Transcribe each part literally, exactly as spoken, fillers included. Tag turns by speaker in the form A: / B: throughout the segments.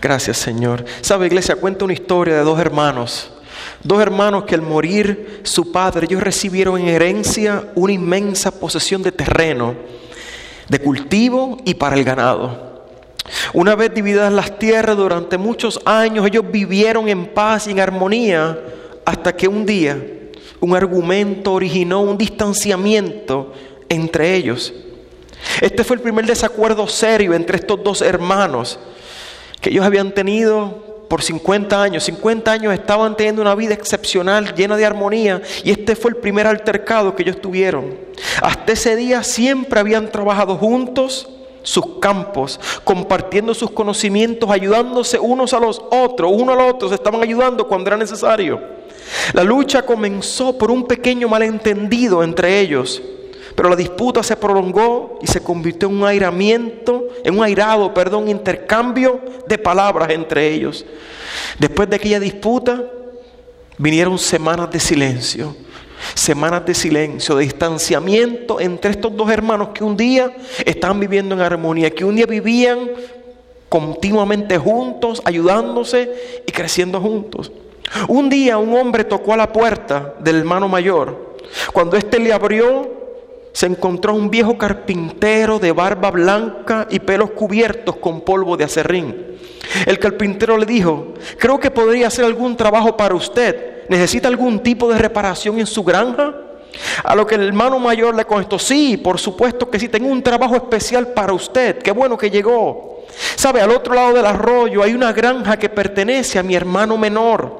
A: Gracias, Señor. ¿Sabe, iglesia? Cuenta una historia de dos hermanos. Dos hermanos que al morir su padre, ellos recibieron en herencia una inmensa posesión de terreno, de cultivo y para el ganado. Una vez divididas las tierras durante muchos años, ellos vivieron en paz y en armonía hasta que un día un argumento originó un distanciamiento entre ellos. Este fue el primer desacuerdo serio entre estos dos hermanos que ellos habían tenido por cincuenta años. cincuenta años estaban teniendo una vida excepcional, llena de armonía, y este fue el primer altercado que ellos tuvieron. Hasta ese día siempre habían trabajado juntos sus campos, compartiendo sus conocimientos, ayudándose unos a los otros, uno al otro, se estaban ayudando cuando era necesario. La lucha comenzó por un pequeño malentendido entre ellos, pero la disputa se prolongó y se convirtió en un airamiento, en un airado, perdón, intercambio de palabras entre ellos. Después de aquella disputa, vinieron semanas de silencio, semanas de silencio, de distanciamiento entre estos dos hermanos que un día estaban viviendo en armonía, que un día vivían continuamente juntos, ayudándose y creciendo juntos. Un día un hombre tocó a la puerta del hermano mayor. Cuando éste le abrió, se encontró un viejo carpintero de barba blanca y pelos cubiertos con polvo de aserrín. El carpintero le dijo: creo que podría hacer algún trabajo para usted. ¿Necesita algún tipo de reparación en su granja? A lo que el hermano mayor le contestó: sí, por supuesto que sí, tengo un trabajo especial para usted. Qué bueno que llegó. Sabe, al otro lado del arroyo hay una granja que pertenece a mi hermano menor.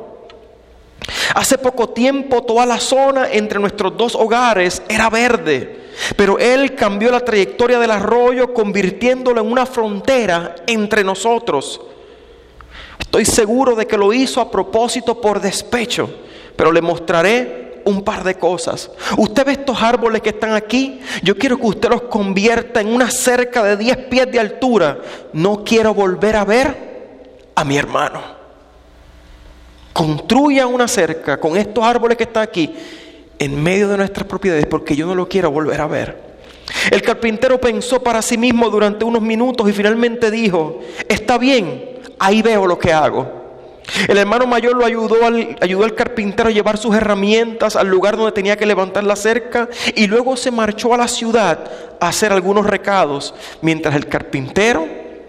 A: Hace poco tiempo toda la zona entre nuestros dos hogares era verde, pero él cambió la trayectoria del arroyo, convirtiéndolo en una frontera entre nosotros. Estoy seguro de que lo hizo a propósito por despecho, pero le mostraré un par de cosas. Usted ve estos árboles que están aquí, yo quiero que usted los convierta en una cerca de diez pies de altura. No quiero volver a ver a mi hermano. Construya una cerca con estos árboles que están aquí en medio de nuestras propiedades, porque yo no lo quiero volver a ver. El carpintero pensó para sí mismo durante unos minutos y finalmente dijo: está bien, ahí veo lo que hago. El hermano mayor lo ayudó al, ayudó al carpintero a llevar sus herramientas al lugar donde tenía que levantar la cerca, y luego se marchó a la ciudad a hacer algunos recados mientras el carpintero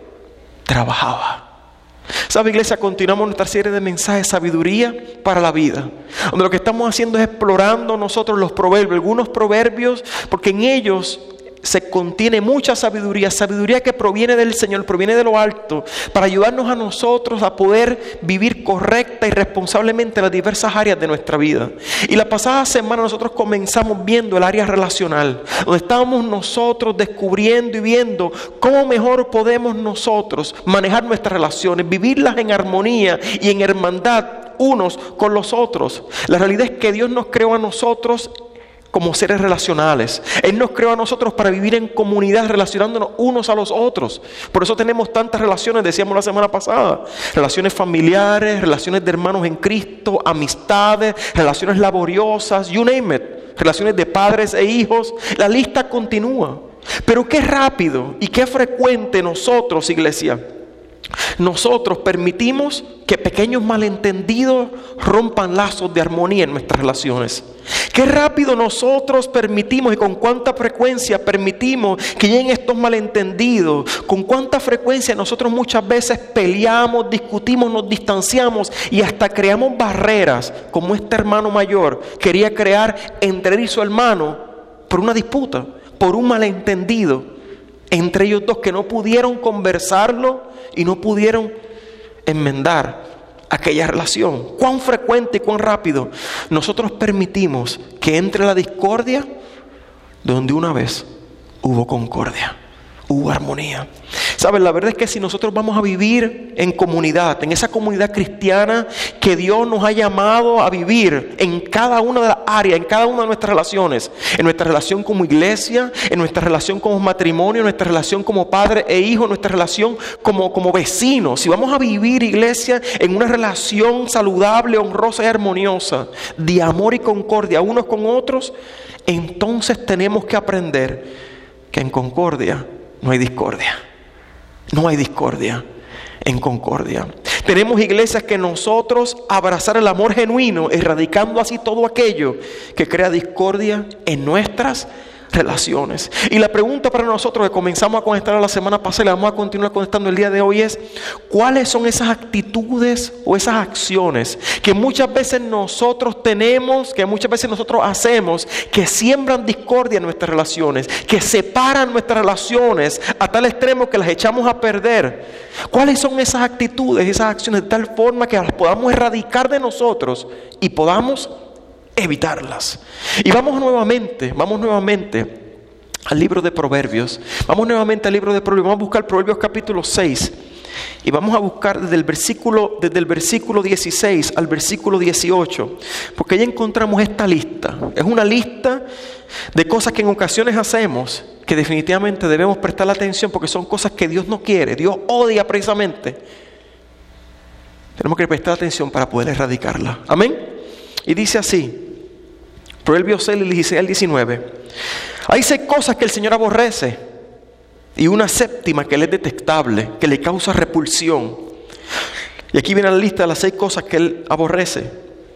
A: trabajaba. ¿Sabe, iglesia? Continuamos nuestra serie de mensajes, sabiduría para la vida, donde lo que estamos haciendo es explorando nosotros los proverbios, algunos proverbios, porque en ellos se contiene mucha sabiduría, sabiduría que proviene del Señor, proviene de lo alto, para ayudarnos a nosotros a poder vivir correcta y responsablemente en las diversas áreas de nuestra vida. Y la pasada semana nosotros comenzamos viendo el área relacional, donde estábamos nosotros descubriendo y viendo cómo mejor podemos nosotros manejar nuestras relaciones, vivirlas en armonía y en hermandad unos con los otros. La realidad es que Dios nos creó a nosotros como seres relacionales. Él nos creó a nosotros para vivir en comunidad, relacionándonos unos a los otros. Por eso tenemos tantas relaciones, decíamos la semana pasada. Relaciones familiares, relaciones de hermanos en Cristo, amistades, relaciones laboriosas, you name it. Relaciones de padres e hijos. La lista continúa. Pero qué rápido y qué frecuente nosotros, iglesia, nosotros permitimos que pequeños malentendidos rompan lazos de armonía en nuestras relaciones. Qué rápido nosotros permitimos y con cuánta frecuencia permitimos que lleguen estos malentendidos. Con cuánta frecuencia nosotros muchas veces peleamos, discutimos, nos distanciamos y hasta creamos barreras, como este hermano mayor quería crear entre él y su hermano por una disputa, por un malentendido entre ellos dos, que no pudieron conversarlo y no pudieron enmendar aquella relación. Cuán frecuente y cuán rápido nosotros permitimos que entre la discordia donde una vez hubo concordia, hubo armonía. ¿Saben? La verdad es que si nosotros vamos a vivir en comunidad, en esa comunidad cristiana que Dios nos ha llamado a vivir en cada una de las áreas, en cada una de nuestras relaciones, en nuestra relación como iglesia, en nuestra relación como matrimonio, en nuestra relación como padre e hijo, en nuestra relación como, como vecinos, si vamos a vivir, iglesia, en una relación saludable, honrosa y armoniosa, de amor y concordia unos con otros, entonces tenemos que aprender que en concordia no hay discordia. No hay discordia. en concordia. Tenemos iglesias que nosotros abrazar el amor genuino, erradicando así todo aquello que crea discordia en nuestras relaciones. Y la pregunta para nosotros que comenzamos a contestar la semana pasada y la vamos a continuar contestando el día de hoy es: ¿cuáles son esas actitudes o esas acciones que muchas veces nosotros tenemos, que muchas veces nosotros hacemos, que siembran discordia en nuestras relaciones, que separan nuestras relaciones a tal extremo que las echamos a perder? ¿Cuáles son esas actitudes, esas acciones de tal forma que las podamos erradicar de nosotros y podamos evitarlas? Y vamos nuevamente, vamos nuevamente al libro de Proverbios. Vamos nuevamente al libro de Proverbios. Vamos a buscar Proverbios capítulo seis. Y vamos a buscar desde el versículo, desde el versículo dieciséis al versículo dieciocho. Porque ahí encontramos esta lista. Es una lista de cosas que en ocasiones hacemos que definitivamente debemos prestar atención, porque son cosas que Dios no quiere. Dios odia precisamente. Tenemos que prestar atención para poder erradicarla. Amén. Y dice así, Proverbios seis, dieciséis al diecinueve. Hay seis cosas que el Señor aborrece, y una séptima que le es detestable, que le causa repulsión. Y aquí viene la lista de las seis cosas que Él aborrece: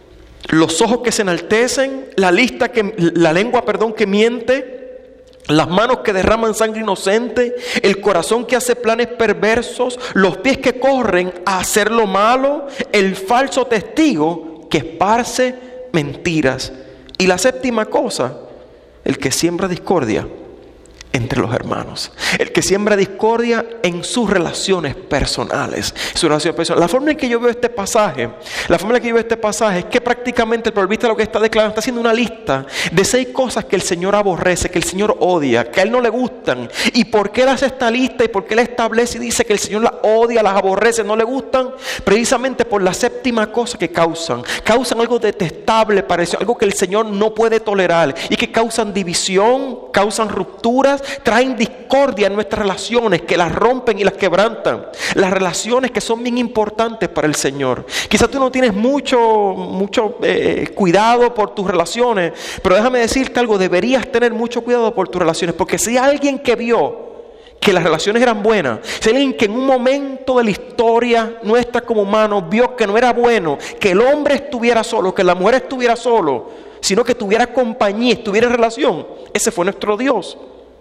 A: los ojos que se enaltecen, la lista que, la lengua, perdón, que miente, las manos que derraman sangre inocente, el corazón que hace planes perversos, los pies que corren a hacer lo malo, el falso testigo que esparce mentiras. Y la séptima cosa, el que siembra discordia entre los hermanos. El que siembra discordia en sus relaciones personales. Su relación personal. La forma en que yo veo este pasaje, la forma en que yo veo este pasaje es que prácticamente el proverbista lo que está declarando, está haciendo una lista de seis cosas que el Señor aborrece, que el Señor odia, que a Él no le gustan. ¿Y por qué Él hace esta lista y por qué Él establece y dice que el Señor las odia, las aborrece, no le gustan? Precisamente por la séptima cosa que causan. Causan algo detestable para eso, algo que el Señor no puede tolerar, y que causan división, causan rupturas, traen discordia en nuestras relaciones, que las rompen y las quebrantan. Las relaciones que son bien importantes para el Señor. Quizás tú no tienes mucho, mucho eh, cuidado por tus relaciones, pero déjame decirte algo: deberías tener mucho cuidado por tus relaciones, porque si hay alguien que vio que las relaciones eran buenas, si hay alguien que en un momento de la historia nuestra como humanos vio que no era bueno que el hombre estuviera solo, que la mujer estuviera solo, sino que tuviera compañía, estuviera en relación, ese fue nuestro Dios.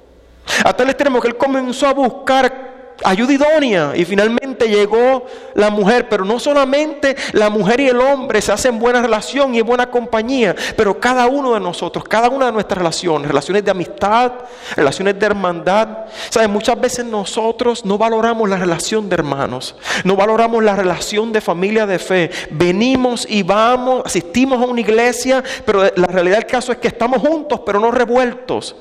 A: A tal extremo que Él comenzó a buscar ayuda idónea y finalmente llegó la mujer. Pero no solamente la mujer y el hombre se hacen buena relación y buena compañía, pero cada uno de nosotros, cada una de nuestras relaciones, relaciones de amistad, relaciones de hermandad. ¿Sabes? Muchas veces nosotros no valoramos la relación de hermanos, no valoramos la relación de familia de fe. Venimos y vamos, asistimos a una iglesia, pero la realidad del caso es que estamos juntos pero no revueltos.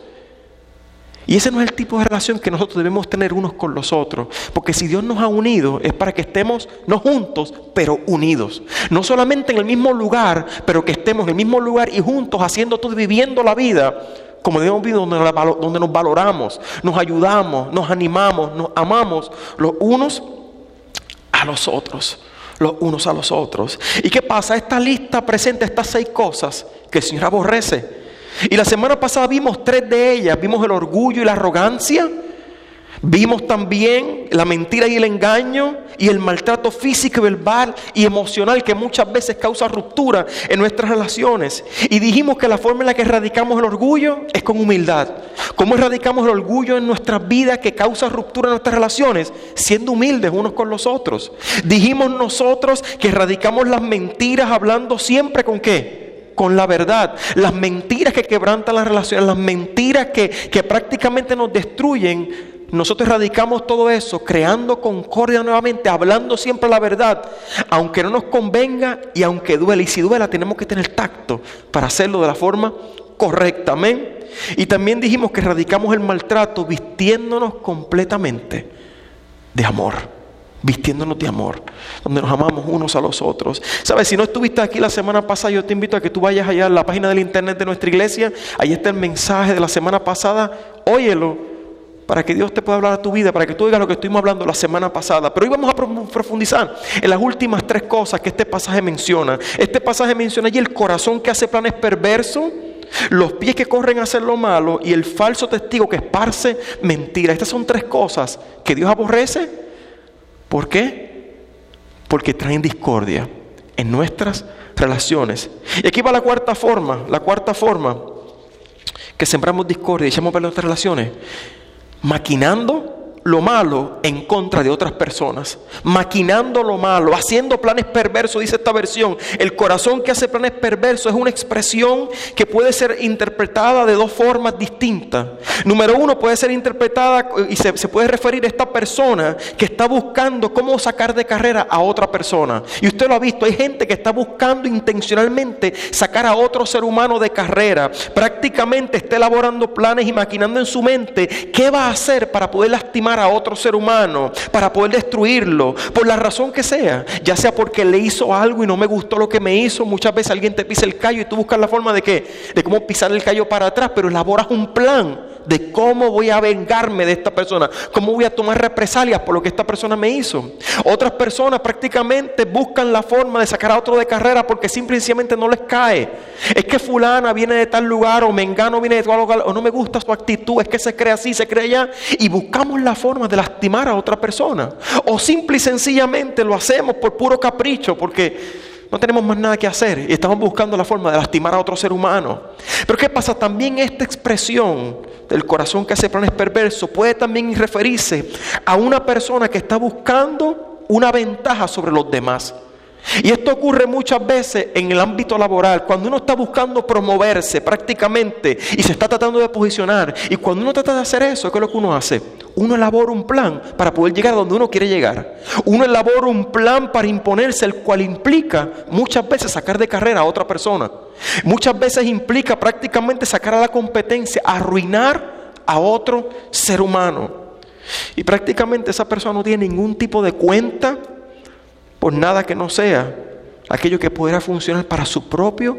A: Y ese no es el tipo de relación que nosotros debemos tener unos con los otros. Porque si Dios nos ha unido es para que estemos no juntos, pero unidos. No solamente en el mismo lugar, pero que estemos en el mismo lugar y juntos haciendo todo y viviendo la vida como debemos vivir, donde, donde nos valoramos, nos ayudamos, nos animamos, nos amamos los unos a los otros. Los unos a los otros. ¿Y qué pasa? Esta lista presenta estas seis cosas que el Señor aborrece. Y la semana pasada vimos tres de ellas. Vimos el orgullo y la arrogancia. Vimos también la mentira y el engaño. Y el maltrato físico, verbal y emocional que muchas veces causa ruptura en nuestras relaciones. Y dijimos que la forma en la que erradicamos el orgullo es con humildad. ¿Cómo erradicamos el orgullo en nuestras vidas que causa ruptura en nuestras relaciones? Siendo humildes unos con los otros. Dijimos nosotros que erradicamos las mentiras hablando siempre ¿con qué? Con la verdad. Las mentiras que quebrantan las relaciones, las mentiras que, que prácticamente nos destruyen. Nosotros erradicamos todo eso creando concordia nuevamente, hablando siempre la verdad, aunque no nos convenga y aunque duela. Y si duela, tenemos que tener tacto para hacerlo de la forma correcta. Amén. Y también dijimos que erradicamos el maltrato vistiéndonos completamente de amor. Vistiéndonos de amor, donde nos amamos unos a los otros. ¿Sabes? Si no estuviste aquí la semana pasada, yo te invito a que tú vayas allá a la página del internet de nuestra iglesia. Ahí está el mensaje de la semana pasada. Óyelo, para que Dios te pueda hablar a tu vida, para que tú oigas lo que estuvimos hablando la semana pasada. Pero hoy vamos a profundizar en las últimas tres cosas que este pasaje menciona. Este pasaje menciona allí el corazón que hace planes perversos, los pies que corren a hacer lo malo y el falso testigo que esparce mentiras. Estas son tres cosas que Dios aborrece ¿Por qué? Porque traen discordia en nuestras relaciones. Y aquí va la cuarta forma, la cuarta forma que sembramos discordia y echamos a perder nuestras relaciones, maquinando lo malo en contra de otras personas, maquinando lo malo, haciendo planes perversos, dice esta versión. El corazón que hace planes perversos es una expresión que puede ser interpretada de dos formas distintas. Número uno, puede ser interpretada y se, se puede referir a esta persona que está buscando cómo sacar de carrera a otra persona. Y usted lo ha visto, hay gente que está buscando intencionalmente sacar a otro ser humano de carrera. Prácticamente está elaborando planes y maquinando en su mente qué va a hacer para poder lastimar a otro ser humano, para poder destruirlo, por la razón que sea, ya sea porque le hizo algo y no me gustó lo que me hizo. Muchas veces alguien te pisa el callo y tú buscas la forma de qué, de cómo pisar el callo para atrás, pero elaboras un plan de cómo voy a vengarme de esta persona, cómo voy a tomar represalias por lo que esta persona me hizo. Otras personas prácticamente buscan la forma de sacar a otro de carrera porque simple y sencillamente no les cae. Es que fulana viene de tal lugar, o mengano viene de tal lugar, o no me gusta su actitud, es que se cree así, se cree allá, y buscamos la forma de lastimar a otra persona. O simple y sencillamente lo hacemos por puro capricho, porque no tenemos más nada que hacer y estamos buscando la forma de lastimar a otro ser humano. Pero ¿qué pasa? También esta expresión del corazón que hace planes perversos puede también referirse a una persona que está buscando una ventaja sobre los demás. Y esto ocurre muchas veces en el ámbito laboral, cuando uno está buscando promoverse prácticamente y se está tratando de posicionar. Y cuando uno trata de hacer eso, ¿qué es lo que uno hace? Uno elabora un plan para poder llegar a donde uno quiere llegar. Uno elabora un plan para imponerse, el cual implica muchas veces sacar de carrera a otra persona. Muchas veces implica prácticamente sacar a la competencia, arruinar a otro ser humano. Y prácticamente esa persona no tiene ningún tipo de cuenta por nada que no sea aquello que pudiera funcionar para su propio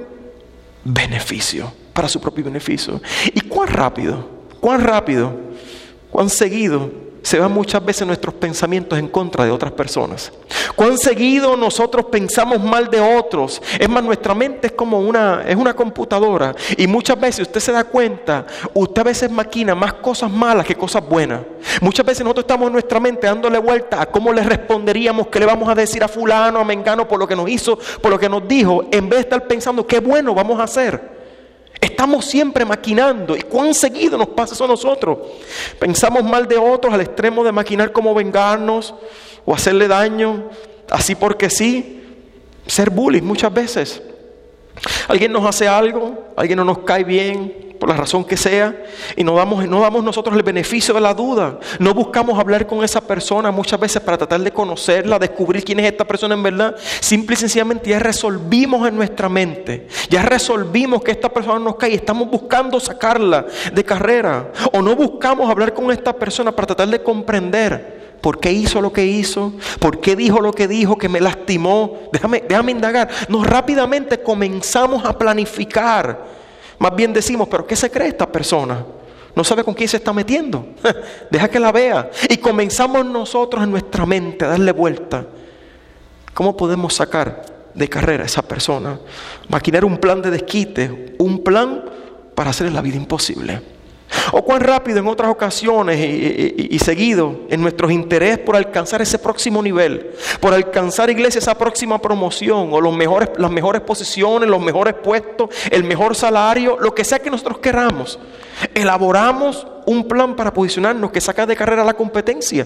A: beneficio, para su propio beneficio. ¿Y cuán rápido, cuán rápido, cuán seguido se van muchas veces nuestros pensamientos en contra de otras personas? Cuán seguido nosotros pensamos mal de otros. Es más, nuestra mente es como una, es una computadora, y muchas veces usted se da cuenta, usted a veces maquina más cosas malas que cosas buenas. Muchas veces nosotros estamos en nuestra mente dándole vuelta a cómo le responderíamos, qué le vamos a decir a fulano, a mengano por lo que nos hizo, por lo que nos dijo, en vez de estar pensando qué bueno vamos a hacer. Estamos siempre maquinando. ¿Y cuán seguido nos pasa eso a nosotros? Pensamos mal de otros al extremo de maquinar cómo vengarnos o hacerle daño, así porque sí. Ser bullies muchas veces. Alguien nos hace algo, alguien no nos cae bien, por la razón que sea, y no damos, no damos nosotros el beneficio de la duda. No buscamos hablar con esa persona muchas veces para tratar de conocerla, descubrir quién es esta persona en verdad. Simple y sencillamente ya resolvimos en nuestra mente, ya resolvimos que esta persona nos cae y estamos buscando sacarla de carrera. O no buscamos hablar con esta persona para tratar de comprender por qué hizo lo que hizo, por qué dijo lo que dijo, que me lastimó. Déjame, déjame indagar. Nos rápidamente comenzamos a planificar. Más bien decimos, ¿pero qué se cree esta persona? ¿No sabe con quién se está metiendo? Deja que la vea. Y comenzamos nosotros en nuestra mente a darle vuelta. ¿Cómo podemos sacar de carrera a esa persona? Maquinar un plan de desquite, un plan para hacerle la vida imposible. O cuán rápido en otras ocasiones y, y, y seguido en nuestros intereses por alcanzar ese próximo nivel, por alcanzar, iglesia, esa próxima promoción o los mejores, las mejores posiciones, los mejores puestos, el mejor salario, lo que sea que nosotros queramos, elaboramos un plan para posicionarnos que saca de carrera la competencia.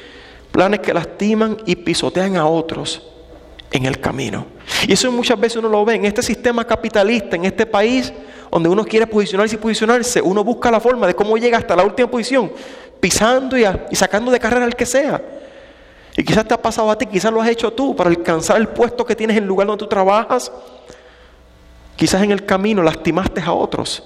A: Planes que lastiman y pisotean a otros en el camino. Y eso muchas veces uno lo ve en este sistema capitalista, en este país donde uno quiere posicionarse y posicionarse. Uno busca la forma de cómo llega hasta la última posición, pisando y, a, y sacando de carrera al que sea. Y quizás te ha pasado a ti, quizás lo has hecho tú para alcanzar el puesto que tienes en el lugar donde tú trabajas. Quizás en el camino lastimaste a otros.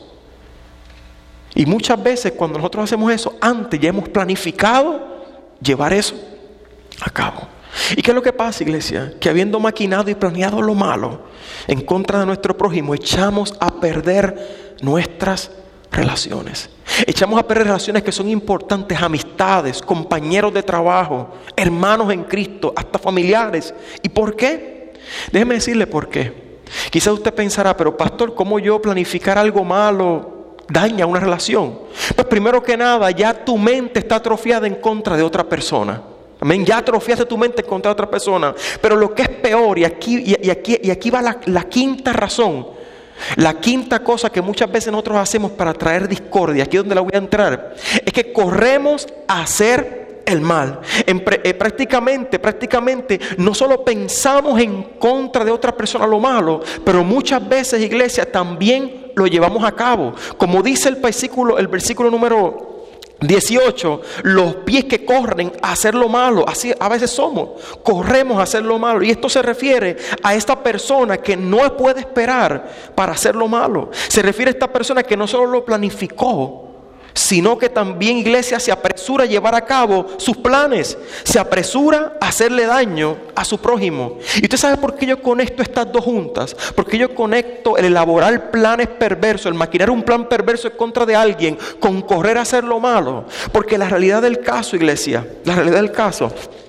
A: Y muchas veces cuando nosotros hacemos eso, antes ya hemos planificado llevar eso a cabo. ¿Y qué es lo que pasa, iglesia? Que habiendo maquinado y planeado lo malo en contra de nuestro prójimo, echamos a perder nuestras relaciones. Echamos a perder relaciones que son importantes, amistades, compañeros de trabajo, hermanos en Cristo, hasta familiares. ¿Y por qué? Déjeme decirle por qué. Quizás usted pensará, pero pastor, ¿cómo yo planificar algo malo daña una relación? Pues primero que nada, ya tu mente está atrofiada en contra de otra persona. Amén. Ya atrofiaste tu mente contra otra persona. Pero lo que es peor, y aquí, y, y aquí, y aquí va la, la quinta razón, la quinta cosa que muchas veces nosotros hacemos para traer discordia, aquí es donde la voy a entrar, es que corremos a hacer el mal. En, eh, prácticamente, prácticamente, no solo pensamos en contra de otra persona lo malo, pero muchas veces, iglesia, también lo llevamos a cabo. Como dice el versículo, el versículo número dieciocho, los pies que corren a hacer lo malo, así a veces somos, corremos a hacer lo malo. Y esto se refiere a esta persona que no puede esperar para hacer lo malo. Se refiere a esta persona que no solo lo planificó, sino que también, iglesia, se apresura a llevar a cabo sus planes, se apresura a hacerle daño a su prójimo. Y usted sabe por qué yo conecto estas dos juntas, porque yo conecto el elaborar planes perversos, el maquinar un plan perverso en contra de alguien, con correr a hacer lo malo. Porque la realidad del caso, iglesia, la realidad del caso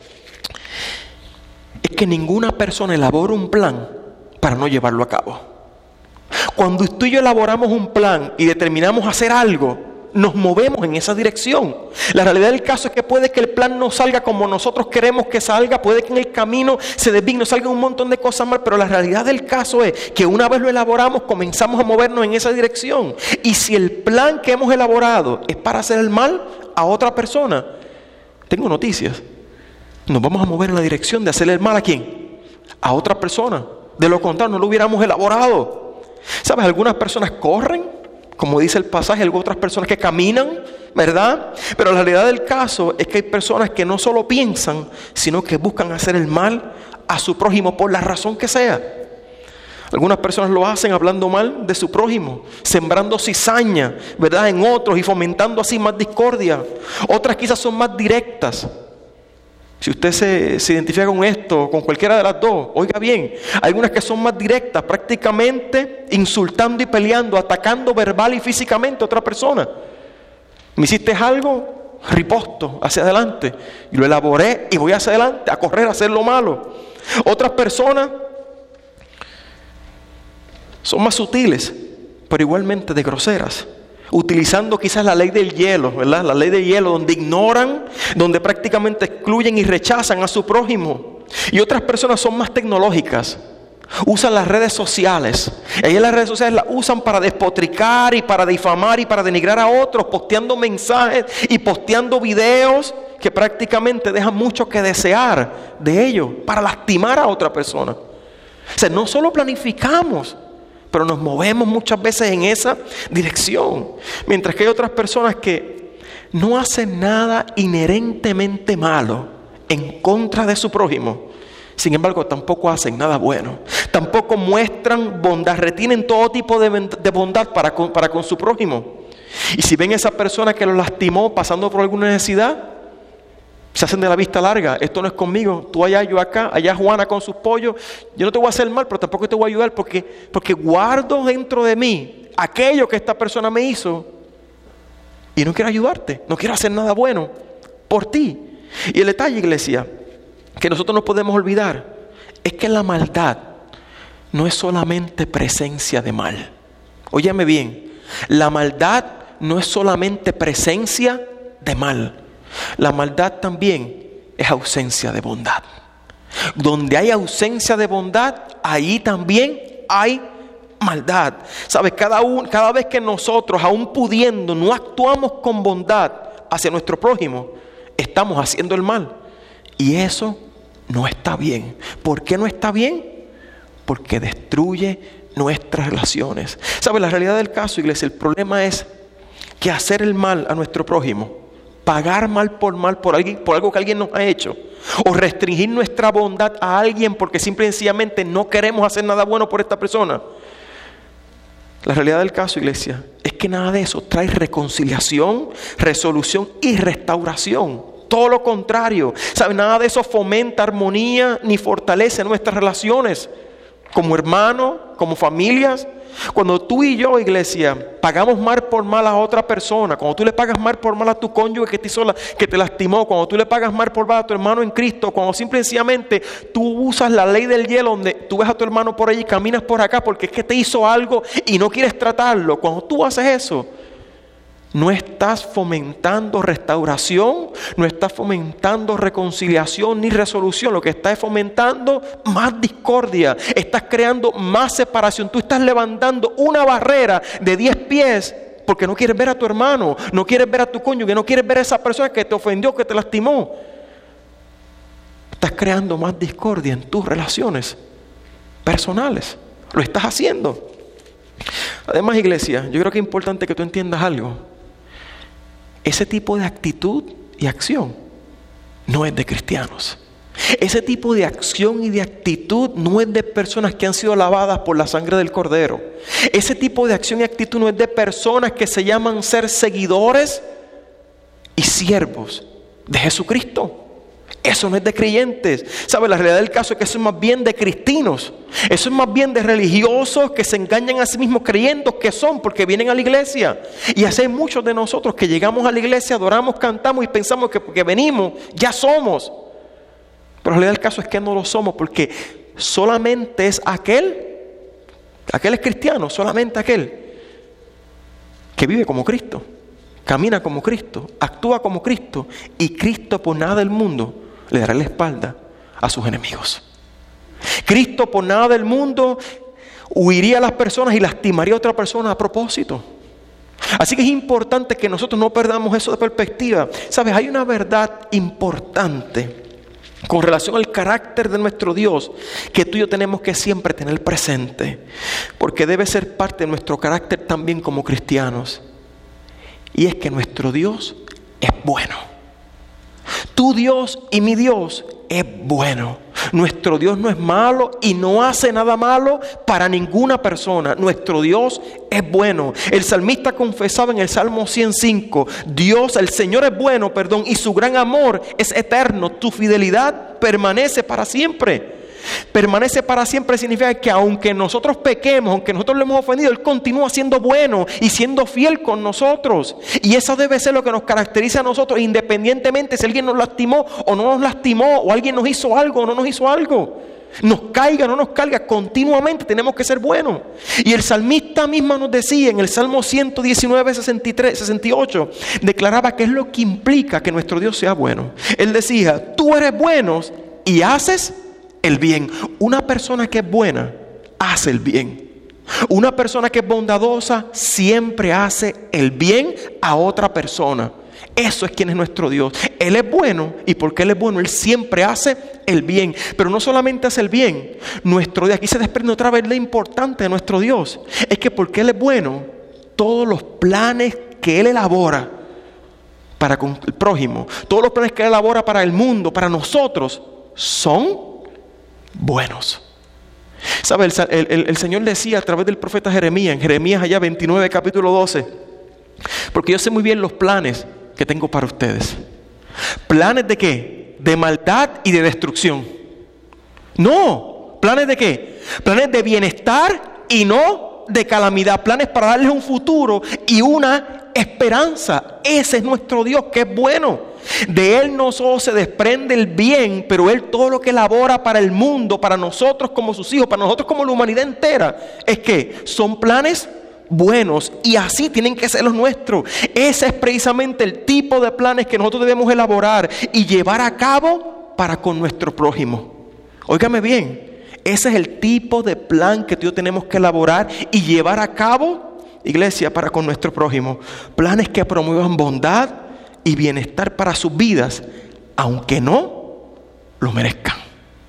A: es que ninguna persona elabora un plan para no llevarlo a cabo. Cuando tú y yo elaboramos un plan y determinamos hacer algo, nos movemos en esa dirección. La realidad del caso es que puede que el plan no salga como nosotros queremos que salga, puede que en el camino se desvíe, nos salga un montón de cosas mal, pero la realidad del caso es que una vez lo elaboramos, comenzamos a movernos en esa dirección. Y si el plan que hemos elaborado es para hacer el mal a otra persona, tengo noticias, nos vamos a mover en la dirección de hacerle el mal ¿a quién? A otra persona. De lo contrario, no lo hubiéramos elaborado. ¿Sabes? Algunas personas corren, como dice el pasaje, hay otras personas que caminan, ¿verdad? Pero la realidad del caso es que hay personas que no solo piensan, sino que buscan hacer el mal a su prójimo por la razón que sea. Algunas personas lo hacen hablando mal de su prójimo, sembrando cizaña, ¿verdad?, en otros y fomentando así más discordia. Otras quizás son más directas. Si usted se, se identifica con esto, con cualquiera de las dos, oiga bien, hay algunas que son más directas, prácticamente insultando y peleando, atacando verbal y físicamente a otra persona. Me hiciste algo, riposto hacia adelante, y lo elaboré y voy hacia adelante a correr a hacer lo malo. Otras personas son más sutiles, pero igualmente de groseras, utilizando quizás la ley del hielo, ¿verdad? La ley del hielo, donde ignoran, donde prácticamente excluyen y rechazan a su prójimo. Y otras personas son más tecnológicas, usan las redes sociales. Ellas las redes sociales las usan para despotricar y para difamar y para denigrar a otros, posteando mensajes y posteando videos que prácticamente dejan mucho que desear de ellos, para lastimar a otra persona. O sea, no solo planificamos, pero nos movemos muchas veces en esa dirección. Mientras que hay otras personas que no hacen nada inherentemente malo en contra de su prójimo. Sin embargo, tampoco hacen nada bueno. Tampoco muestran bondad, retienen todo tipo de, de bondad para con, para con su prójimo. Y si ven a esa persona que lo lastimó pasando por alguna necesidad, se hacen de la vista larga. Esto no es conmigo, tú allá, yo acá, allá Juana con sus pollos. Yo no te voy a hacer mal, pero tampoco te voy a ayudar porque, porque guardo dentro de mí aquello que esta persona me hizo y no quiero ayudarte, no quiero hacer nada bueno por ti. Y el detalle, iglesia, que nosotros no podemos olvidar es que la maldad no es solamente presencia de mal. Óyeme bien, la maldad no es solamente presencia de mal. La maldad también es ausencia de bondad. Donde hay ausencia de bondad, ahí también hay maldad. ¿Sabes? Cada, un, cada vez que nosotros, aún pudiendo, no actuamos con bondad hacia nuestro prójimo, estamos haciendo el mal. Y eso no está bien. ¿Por qué no está bien? Porque destruye nuestras relaciones. ¿Sabes? La realidad del caso, iglesia, el problema es que hacer el mal a nuestro prójimo, pagar mal por mal por alguien, por algo que alguien nos ha hecho, o restringir nuestra bondad a alguien porque simple y sencillamente no queremos hacer nada bueno por esta persona. La realidad del caso, iglesia, es que nada de eso trae reconciliación, resolución y restauración. Todo lo contrario, ¿sabes? Nada de eso fomenta armonía ni fortalece nuestras relaciones como hermanos, como familias. Cuando tú y yo, iglesia, pagamos mal por mal a otra persona, cuando tú le pagas mal por mal a tu cónyuge que te hizo la, que te lastimó, cuando tú le pagas mal por mal a tu hermano en Cristo, cuando simple y sencillamente tú usas la ley del hielo donde tú ves a tu hermano por ahí y caminas por acá porque es que te hizo algo y no quieres tratarlo, cuando tú haces eso, no estás fomentando restauración, no estás fomentando reconciliación ni resolución. Lo que estás es fomentando más discordia. Estás creando más separación. Tú estás levantando una barrera de diez pies porque no quieres ver a tu hermano, no quieres ver a tu cónyuge, no quieres ver a esa persona que te ofendió, que te lastimó. Estás creando más discordia en tus relaciones personales. Lo estás haciendo. Además, iglesia, yo creo que es importante que tú entiendas algo. Ese tipo de actitud y acción no es de cristianos. Ese tipo de acción y de actitud no es de personas que han sido lavadas por la sangre del Cordero. Ese tipo de acción y actitud no es de personas que se llaman ser seguidores y siervos de Jesucristo. Eso no es de creyentes. ¿Sabe? La realidad del caso es que eso es más bien de cristinos. Eso es más bien de religiosos que se engañan a sí mismos creyendo que son porque vienen a la iglesia. Y así hay muchos de nosotros que llegamos a la iglesia, adoramos, cantamos y pensamos que porque venimos ya somos. Pero la realidad del caso es que no lo somos porque solamente es aquel, aquel es cristiano, solamente aquel que vive como Cristo, camina como Cristo, actúa como Cristo y Cristo por nada del mundo le dará la espalda a sus enemigos. Cristo por nada del mundo huiría a las personas y lastimaría a otra persona a propósito. Así que es importante que nosotros no perdamos eso de perspectiva. ¿Sabes? Hay una verdad importante con relación al carácter de nuestro Dios que tú y yo tenemos que siempre tener presente, porque debe ser parte de nuestro carácter también como cristianos. Y es que nuestro Dios es bueno. Tu Dios y mi Dios es bueno. Nuestro Dios no es malo y no hace nada malo para ninguna persona. Nuestro Dios es bueno. El salmista confesaba en el Salmo ciento cinco, Dios, el Señor es bueno, perdón, y su gran amor es eterno. Tu fidelidad permanece para siempre. Permanece para siempre significa que aunque nosotros pequemos, aunque nosotros le hemos ofendido, Él continúa siendo bueno y siendo fiel con nosotros. Y eso debe ser lo que nos caracteriza a nosotros, independientemente si alguien nos lastimó o no nos lastimó, o alguien nos hizo algo o no nos hizo algo. Nos caiga o no nos caiga, continuamente tenemos que ser buenos. Y el salmista mismo nos decía en el Salmo ciento diecinueve, sesenta y tres, sesenta y ocho, declaraba que es lo que implica que nuestro Dios sea bueno. Él decía, tú eres bueno y haces el bien. Una persona que es buena hace el bien. Una persona que es bondadosa siempre hace el bien a otra persona. Eso es quien es nuestro Dios. Él es bueno y porque Él es bueno, Él siempre hace el bien. Pero no solamente hace el bien. Nuestro Dios, aquí se desprende otra vez lo importante de nuestro Dios. Es que porque Él es bueno, todos los planes que Él elabora para con el prójimo, todos los planes que Él elabora para el mundo, para nosotros, son buenos. ¿Sabe? El, el, el Señor decía a través del profeta Jeremías, en Jeremías allá veintinueve, capítulo doce, porque yo sé muy bien los planes que tengo para ustedes. ¿Planes de qué? De maldad y de destrucción. No, ¿planes de qué? Planes de bienestar y no de calamidad. Planes para darles un futuro y una esperanza. Ese es nuestro Dios, que es bueno. De Él no solo se desprende el bien, pero Él todo lo que elabora para el mundo, para nosotros como sus hijos, para nosotros como la humanidad entera, es que son planes buenos y así tienen que ser los nuestros. Ese es precisamente el tipo de planes que nosotros debemos elaborar y llevar a cabo para con nuestro prójimo. Óigame bien, ese es el tipo de plan que tú y yo tenemos que elaborar y llevar a cabo, iglesia, para con nuestro prójimo. Planes que promuevan bondad y bienestar para sus vidas, aunque no lo merezcan.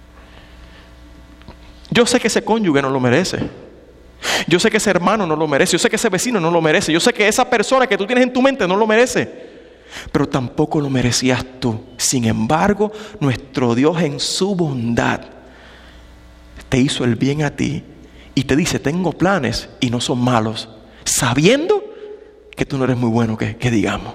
A: Yo sé que ese cónyuge no lo merece. Yo sé que ese hermano no lo merece. Yo sé que ese vecino no lo merece. Yo sé que esa persona que tú tienes en tu mente no lo merece. Pero tampoco lo merecías tú. Sin embargo, nuestro Dios en su bondad te hizo el bien a ti y te dice, tengo planes y no son malos, sabiendo que tú no eres muy bueno, que, que digamos.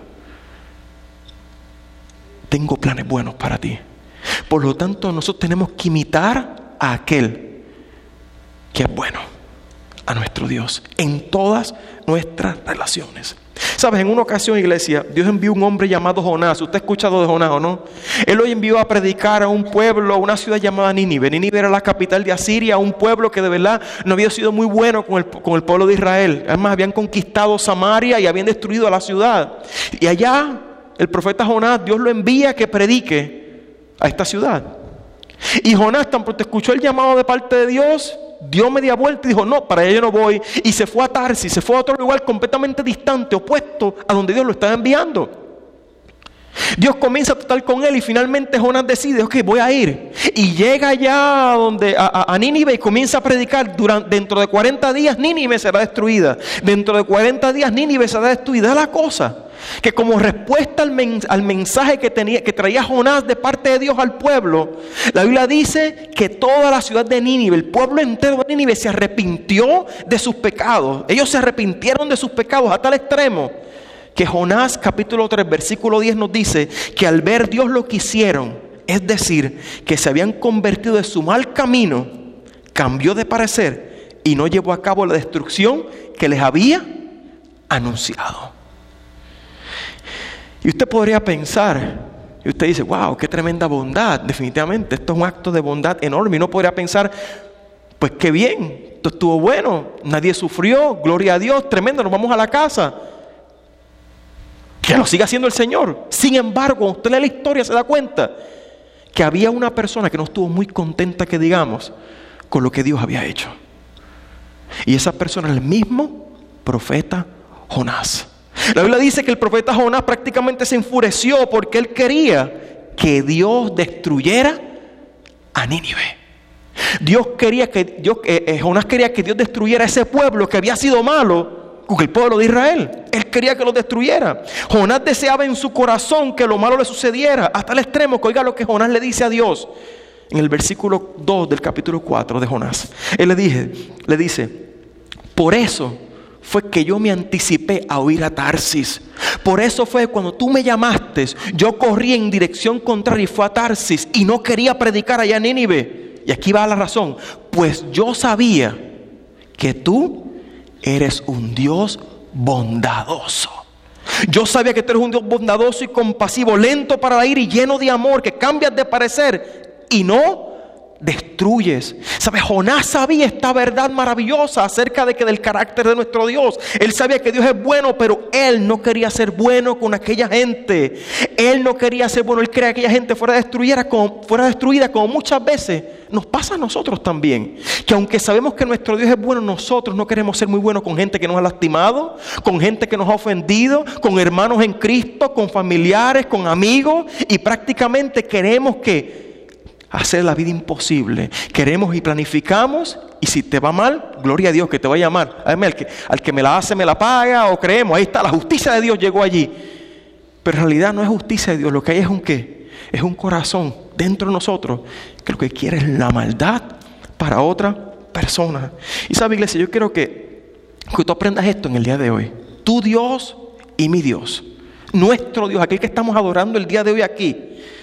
A: Tengo planes buenos para ti. Por lo tanto, nosotros tenemos que imitar a aquel que es bueno, a nuestro Dios, en todas nuestras relaciones. Sabes, en una ocasión, iglesia, Dios envió un hombre llamado Jonás. ¿Usted ha escuchado de Jonás o no? Él lo envió a predicar a un pueblo, a una ciudad llamada Nínive. Nínive era la capital de Asiria, un pueblo que de verdad no había sido muy bueno con el, con el pueblo de Israel. Además, habían conquistado Samaria y habían destruido la ciudad. Y allá, el profeta Jonás, Dios lo envía a que predique a esta ciudad. Y Jonás, tan pronto escuchó el llamado de parte de Dios, dio media vuelta y dijo, no, para allá yo no voy. Y se fue a Tarsis, se fue a otro lugar completamente distante, opuesto a donde Dios lo estaba enviando. Dios comienza a tratar con él y finalmente Jonás decide, ok, voy a ir. Y llega allá a, donde, a, a, a Nínive y comienza a predicar. Durante, dentro de cuarenta días Nínive será destruida. Dentro de cuarenta días Nínive será destruida. La cosa que como respuesta al, men, al mensaje que, tenía, que traía Jonás de parte de Dios al pueblo, la Biblia dice que toda la ciudad de Nínive, el pueblo entero de Nínive se arrepintió de sus pecados. Ellos se arrepintieron de sus pecados a tal extremo que Jonás capítulo tres versículo diez nos dice que al ver Dios lo que hicieron, es decir, que se habían convertido de su mal camino, cambió de parecer y no llevó a cabo la destrucción que les había anunciado. Y usted podría pensar, y usted dice, wow, qué tremenda bondad. Definitivamente, esto es un acto de bondad enorme. Y uno podría pensar, pues qué bien, esto estuvo bueno, nadie sufrió, gloria a Dios, tremendo, nos vamos a la casa. Que lo siga haciendo el Señor. Sin embargo, cuando usted lee la historia se da cuenta que había una persona que no estuvo muy contenta, que digamos, con lo que Dios había hecho. Y esa persona es el mismo profeta Jonás. La Biblia dice que el profeta Jonás prácticamente se enfureció porque él quería que Dios destruyera a Nínive. Dios quería que Dios, eh, eh, Jonás quería que Dios destruyera a ese pueblo que había sido malo con el pueblo de Israel. Él quería que lo destruyera. Jonás deseaba en su corazón que lo malo le sucediera, hasta el extremo que oiga lo que Jonás le dice a Dios en el versículo dos del capítulo cuatro de Jonás. Él le, dije, le dice, por eso fue que yo me anticipé a huir a Tarsis. Por eso fue cuando tú me llamaste, yo corrí en dirección contraria y fue a Tarsis y no quería predicar allá en Nínive. Y aquí va la razón, pues yo sabía que tú eres un Dios bondadoso. Yo sabía que tú eres un Dios bondadoso y compasivo, lento para la ira y lleno de amor, que cambias de parecer y no destruyes. ¿Sabes? Jonás sabía esta verdad maravillosa acerca de que del carácter de nuestro Dios. Él sabía que Dios es bueno, pero él no quería ser bueno con aquella gente. Él no quería ser bueno, él quería que aquella gente fuera destruida como, fuera destruida como muchas veces nos pasa a nosotros también. Que aunque sabemos que nuestro Dios es bueno, nosotros no queremos ser muy buenos con gente que nos ha lastimado, con gente que nos ha ofendido, con hermanos en Cristo, con familiares, con amigos, y prácticamente queremos que hacer la vida imposible. Queremos y planificamos, y si te va mal, gloria a Dios que te va a llamar. Además, al que, al que me la hace me la paga, o creemos, ahí está, la justicia de Dios llegó allí. Pero en realidad no es justicia de Dios, lo que hay es un qué, es un corazón dentro de nosotros que lo que quiere es la maldad para otra persona. Y sabe, iglesia, yo quiero que, que tú aprendas esto en el día de hoy. Tu Dios y mi Dios, nuestro Dios, aquel que estamos adorando el día de hoy aquí,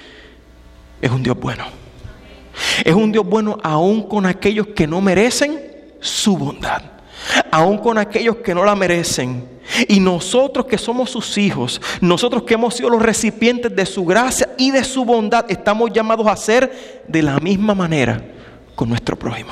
A: es un Dios bueno. Es un Dios bueno aún con aquellos que no merecen su bondad, aún con aquellos que no la merecen. Y nosotros que somos sus hijos, nosotros que hemos sido los recipientes de su gracia y de su bondad, estamos llamados a ser de la misma manera con nuestro prójimo.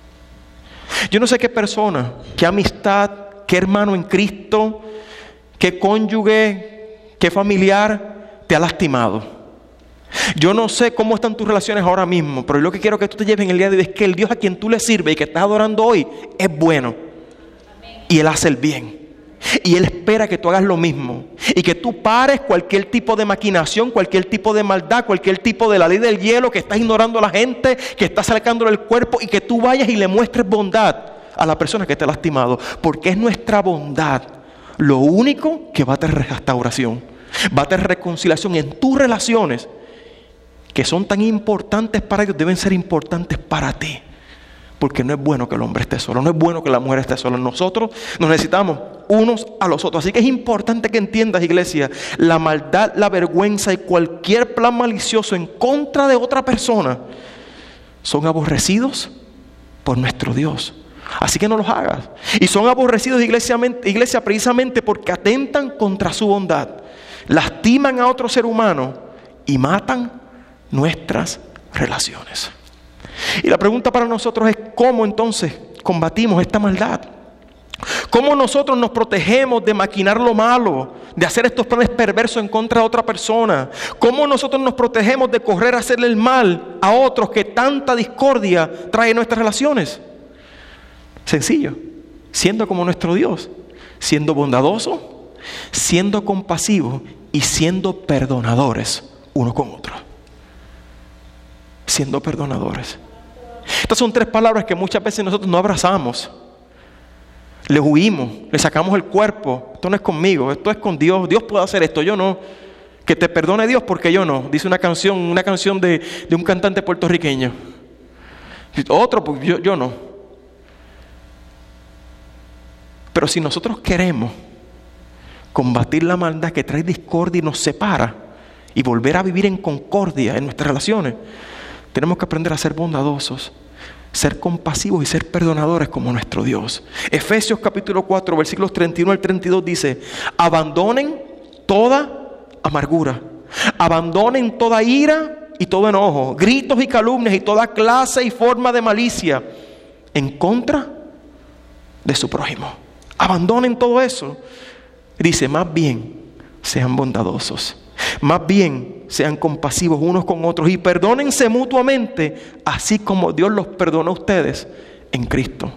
A: Yo no sé qué persona, qué amistad, qué hermano en Cristo, qué cónyuge, qué familiar te ha lastimado. Yo no sé cómo están tus relaciones ahora mismo, pero lo que quiero que tú te lleves en el día de hoy es que el Dios a quien tú le sirves y que estás adorando hoy es bueno. Y Él hace el bien. Y Él espera que tú hagas lo mismo. Y que tú pares cualquier tipo de maquinación, cualquier tipo de maldad, cualquier tipo de la ley del hielo, que estás ignorando a la gente, que estás sacándole el cuerpo, y que tú vayas y le muestres bondad a la persona que te ha lastimado. Porque es nuestra bondad lo único que va a tener restauración, va a tener reconciliación en tus relaciones, que son tan importantes para ellos, deben ser importantes para ti. Porque no es bueno que el hombre esté solo, no es bueno que la mujer esté sola. Nosotros nos necesitamos unos a los otros. Así que es importante que entiendas, iglesia, la maldad, la vergüenza y cualquier plan malicioso en contra de otra persona son aborrecidos por nuestro Dios. Así que no los hagas. Y son aborrecidos, iglesia, iglesia, precisamente porque atentan contra su bondad, lastiman a otro ser humano y matan nuestras relaciones. Y la pregunta para nosotros es: ¿cómo entonces combatimos esta maldad? ¿Cómo nosotros nos protegemos de maquinar lo malo, de hacer estos planes perversos en contra de otra persona? ¿Cómo nosotros nos protegemos de correr a hacerle el mal a otros que tanta discordia trae en nuestras relaciones? Sencillo, siendo como nuestro Dios, siendo bondadoso, siendo compasivo y siendo perdonadores uno con otro. Siendo perdonadores. Estas son tres palabras que muchas veces nosotros no abrazamos. Le huimos, le sacamos el cuerpo. Esto no es conmigo, esto es con Dios. Dios puede hacer esto, yo no. Que te perdone Dios porque yo no. Dice una canción, una canción de, de un cantante puertorriqueño. Otro, pues yo, yo no. Pero si nosotros queremos combatir la maldad que trae discordia y nos separa y volver a vivir en concordia en nuestras relaciones, tenemos que aprender a ser bondadosos, ser compasivos y ser perdonadores como nuestro Dios. Efesios capítulo cuatro, versículos treinta y uno al treinta y dos dice: abandonen toda amargura, abandonen toda ira y todo enojo, gritos y calumnias y toda clase y forma de malicia en contra de su prójimo. Abandonen todo eso. Dice: más bien sean bondadosos, más bien sean compasivos unos con otros y perdónense mutuamente, así como Dios los perdonó a ustedes en Cristo.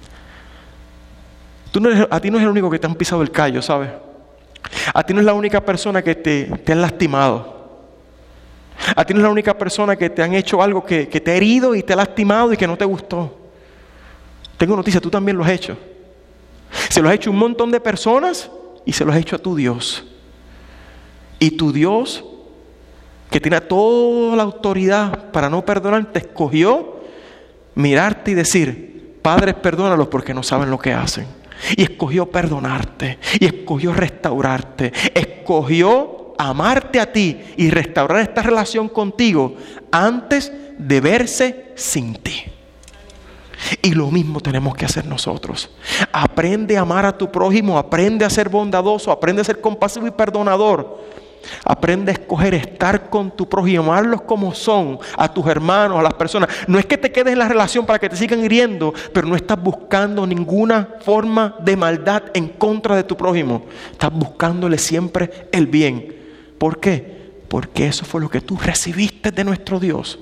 A: Tú no eres, a ti no es el único que te han pisado el callo, ¿sabes? A ti no es la única persona que te, te han lastimado. A ti no es la única persona que te han hecho algo que, que te ha herido y te ha lastimado y que no te gustó. Tengo noticia, tú también lo has hecho. Se lo has hecho a un montón de personas y se lo has hecho a tu Dios. Y tu Dios, que tiene toda la autoridad para no perdonar, te escogió mirarte y decir: padres, perdónalos porque no saben lo que hacen. Y escogió perdonarte, y escogió restaurarte, escogió amarte a ti y restaurar esta relación contigo antes de verse sin ti. Y lo mismo tenemos que hacer nosotros. Aprende a amar a tu prójimo, aprende a ser bondadoso, aprende a ser compasivo y perdonador. Aprende a escoger estar con tu prójimo, amarlos como son, a tus hermanos, a las personas. No es que te quedes en la relación para que te sigan hiriendo, pero no estás buscando ninguna forma de maldad en contra de tu prójimo. Estás buscándole siempre el bien. ¿Por qué? Porque eso fue lo que tú recibiste de nuestro Dios.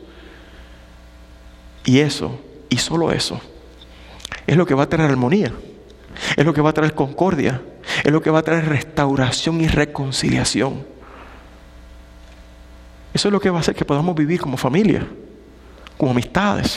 A: Y eso, y solo eso, es lo que va a traer armonía, es lo que va a traer concordia, es lo que va a traer restauración y reconciliación. Eso es lo que va a hacer que podamos vivir como familia, como amistades.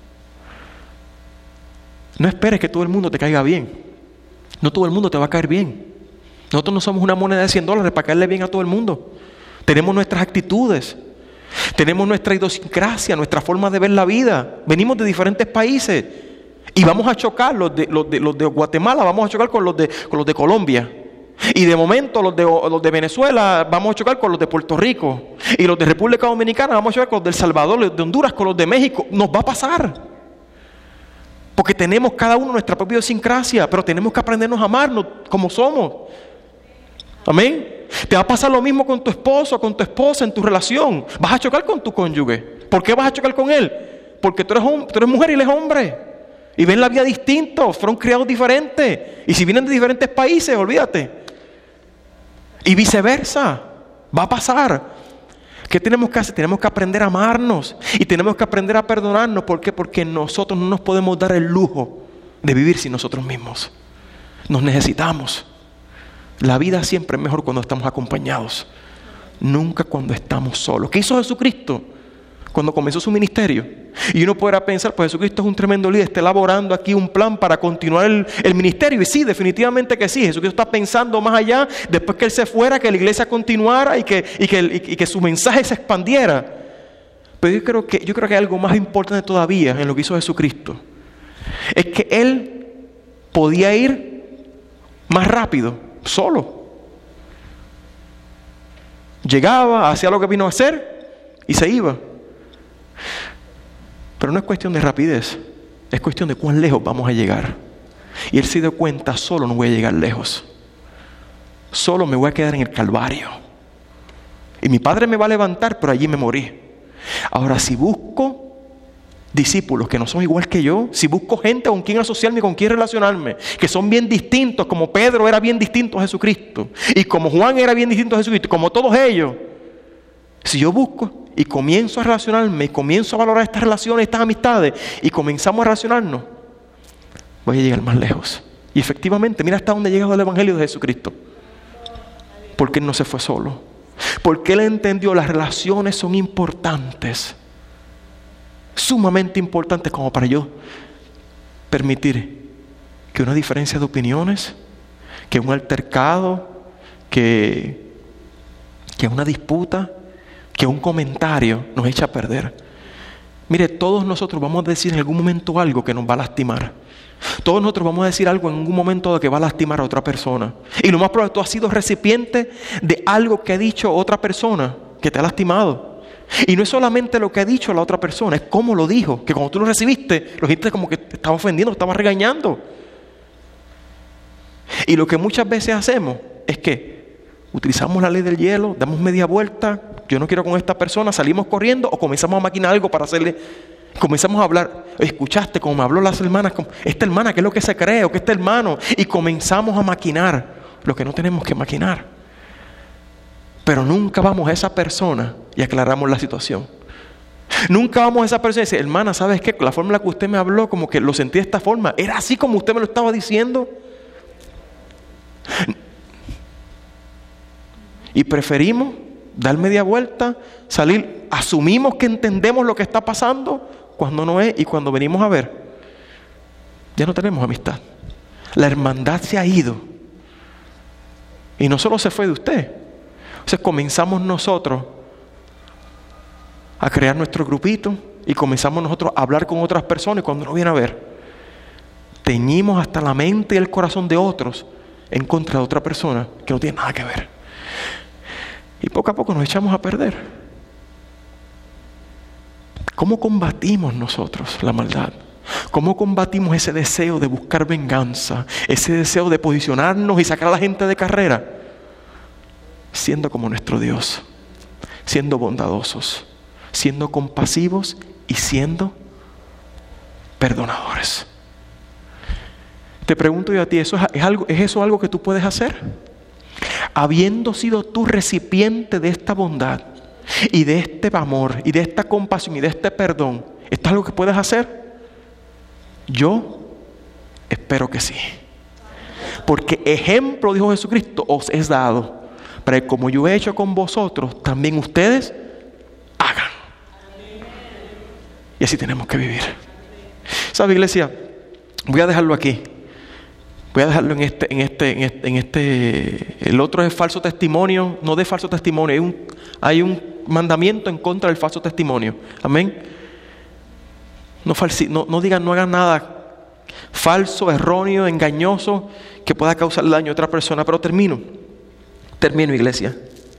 A: No esperes que todo el mundo te caiga bien. No todo el mundo te va a caer bien. Nosotros no somos una moneda de cien dólares para caerle bien a todo el mundo. Tenemos nuestras actitudes, tenemos nuestra idiosincrasia, nuestra forma de ver la vida. Venimos de diferentes países y vamos a chocar, los de, los de, los de Guatemala vamos a chocar con los de, con los de Colombia. Y de momento los de, los de Venezuela vamos a chocar con los de Puerto Rico. Y los de República Dominicana vamos a chocar con los de El Salvador, los de Honduras, con los de México. Nos va a pasar. Porque tenemos cada uno nuestra propia idiosincrasia, pero tenemos que aprendernos a amarnos como somos. Amén. Te va a pasar lo mismo con tu esposo, con tu esposa, en tu relación. Vas a chocar con tu cónyuge. ¿Por qué vas a chocar con él? Porque tú eres, tú eres mujer y él es hombre. Y ven la vida distinto, fueron criados diferentes. Y si vienen de diferentes países, olvídate. Y viceversa, va a pasar. ¿Qué tenemos que hacer? Tenemos que aprender a amarnos y tenemos que aprender a perdonarnos. ¿Por qué? Porque nosotros no nos podemos dar el lujo de vivir sin nosotros mismos. Nos necesitamos. La vida siempre es mejor cuando estamos acompañados, nunca cuando estamos solos. ¿Qué hizo Jesucristo cuando comenzó su ministerio? Y uno podrá pensar, pues Jesucristo es un tremendo líder, está elaborando aquí un plan para continuar el, el ministerio. Y sí, definitivamente que sí. Jesucristo está pensando más allá, después que Él se fuera, que la iglesia continuara y que, y que, y, y que su mensaje se expandiera. Pero yo creo, que, yo creo que hay algo más importante todavía en lo que hizo Jesucristo. Es que Él podía ir más rápido, solo. Llegaba, hacía lo que vino a hacer y se iba. Pero no es cuestión de rapidez, Es cuestión de cuán lejos vamos a llegar. Y él se dio cuenta, solo no voy a llegar lejos. Solo me voy a quedar en el Calvario. Y mi Padre me va a levantar, pero allí me morí. Ahora, si busco discípulos que no son igual que yo, si busco gente con quien asociarme, con quien relacionarme, que son bien distintos, como Pedro era bien distinto a Jesucristo, y como Juan era bien distinto a Jesucristo, como todos ellos, si yo busco y comienzo a relacionarme, y comienzo a valorar estas relaciones, estas amistades, y comenzamos a relacionarnos, voy a llegar más lejos. Y efectivamente, mira hasta dónde ha llegado el Evangelio de Jesucristo. Porque Él no se fue solo. Porque Él entendió las relaciones son importantes. Sumamente importantes como para yo permitir que una diferencia de opiniones, que un altercado, que, que una disputa, que un comentario nos eche a perder. Mire, todos nosotros vamos a decir en algún momento algo que nos va a lastimar. Todos nosotros vamos a decir algo en algún momento que va a lastimar a otra persona. Y lo más probable es que tú has sido recipiente de algo que ha dicho otra persona que te ha lastimado. Y no es solamente lo que ha dicho la otra persona, es cómo lo dijo. Que cuando tú lo recibiste, lo dijiste como que te estaba ofendiendo, te estaba regañando. Y lo que muchas veces hacemos es que utilizamos la ley del hielo, damos media vuelta, yo no quiero con esta persona, salimos corriendo o comenzamos a maquinar algo para hacerle... Comenzamos a hablar, escuchaste como me habló las hermanas, como, esta hermana, ¿qué es lo que se cree? O que este hermano, y comenzamos a maquinar lo que no tenemos que maquinar. Pero nunca vamos a esa persona y aclaramos la situación. Nunca vamos a esa persona y decir, hermana, ¿sabes qué? La forma en la que usted me habló, como que lo sentí de esta forma, ¿era así como usted me lo estaba diciendo? Y preferimos dar media vuelta, salir, asumimos que entendemos lo que está pasando, cuando no es, y cuando venimos a ver, ya no tenemos amistad. La hermandad se ha ido. Y no solo se fue de usted. O sea, comenzamos nosotros a crear nuestro grupito y comenzamos nosotros a hablar con otras personas, y cuando no viene a ver, teñimos hasta la mente y el corazón de otros en contra de otra persona que no tiene nada que ver. Y poco a poco nos echamos a perder. ¿Cómo combatimos nosotros la maldad? ¿Cómo combatimos ese deseo de buscar venganza? Ese deseo de posicionarnos y sacar a la gente de carrera. Siendo como nuestro Dios. Siendo bondadosos. Siendo compasivos y siendo perdonadores. Te pregunto yo a ti, ¿eso es, es, algo, ¿es eso algo que tú puedes hacer? Habiendo sido tú recipiente de esta bondad y de este amor y de esta compasión y de este perdón, ¿esto es algo que puedes hacer? Yo espero que sí. Porque ejemplo, dijo Jesucristo, os es dado, para que como yo he hecho con vosotros, también ustedes hagan. Y así tenemos que vivir. ¿Sabe, iglesia? Voy a dejarlo aquí. Voy a dejarlo en este, en este, en este, en este. El otro es falso testimonio, no de falso testimonio. Hay un, hay un mandamiento en contra del falso testimonio. Amén. No, falsi, no, no digan, no hagan nada falso, erróneo, engañoso que pueda causar daño a otra persona. Pero termino. Termino, iglesia.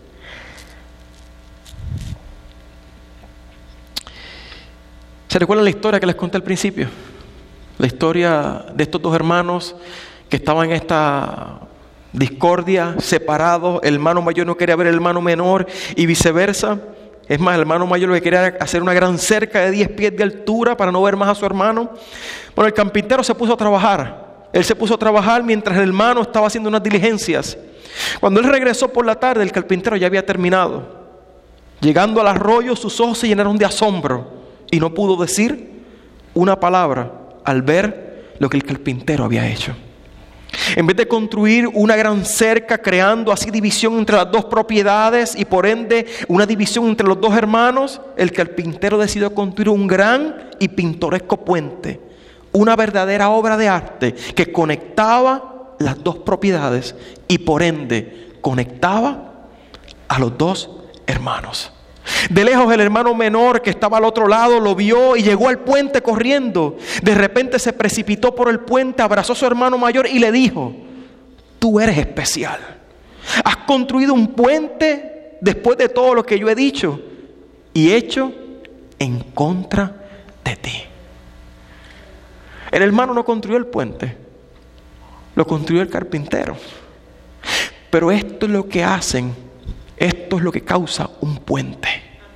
A: ¿Se recuerdan la historia que les conté al principio? La historia de estos dos hermanos que estaban en esta discordia, separados. El hermano mayor no quería ver al hermano menor y viceversa. Es más, el hermano mayor lo que quería era hacer una gran cerca de diez pies de altura para no ver más a su hermano. Bueno, el carpintero se puso a trabajar. Él se puso a trabajar mientras el hermano estaba haciendo unas diligencias. Cuando él regresó por la tarde, el carpintero ya había terminado. Llegando al arroyo, sus ojos se llenaron de asombro y no pudo decir una palabra al ver lo que el carpintero había hecho. En vez de construir una gran cerca, creando así división entre las dos propiedades y por ende una división entre los dos hermanos, el carpintero decidió construir un gran y pintoresco puente, una verdadera obra de arte que conectaba las dos propiedades y por ende conectaba a los dos hermanos. De lejos el hermano menor que estaba al otro lado lo vio y llegó al puente corriendo. De repente se precipitó por el puente, abrazó a su hermano mayor y le dijo: tú eres especial. Has construido un puente después de todo lo que yo he dicho y hecho en contra de ti. El hermano no construyó el puente, lo construyó el carpintero. Pero esto es lo que hacen, esto es lo que causa un puente.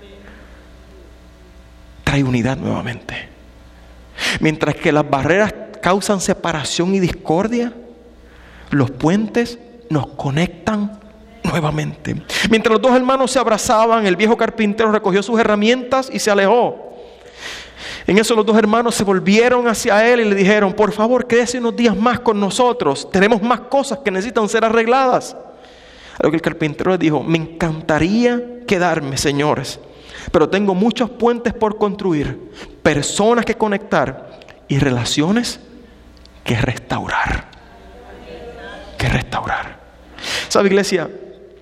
A: Trae unidad nuevamente. Mientras que las barreras causan separación y discordia, los puentes nos conectan nuevamente. Mientras los dos hermanos se abrazaban, el viejo carpintero recogió sus herramientas y se alejó. En eso los dos hermanos se volvieron hacia él y le dijeron: por favor, quédese unos días más con nosotros, tenemos más cosas que necesitan ser arregladas. A lo que el carpintero les dijo: me encantaría quedarme, señores, pero tengo muchos puentes por construir, personas que conectar y relaciones que restaurar. Que restaurar. ¿Sabe, iglesia?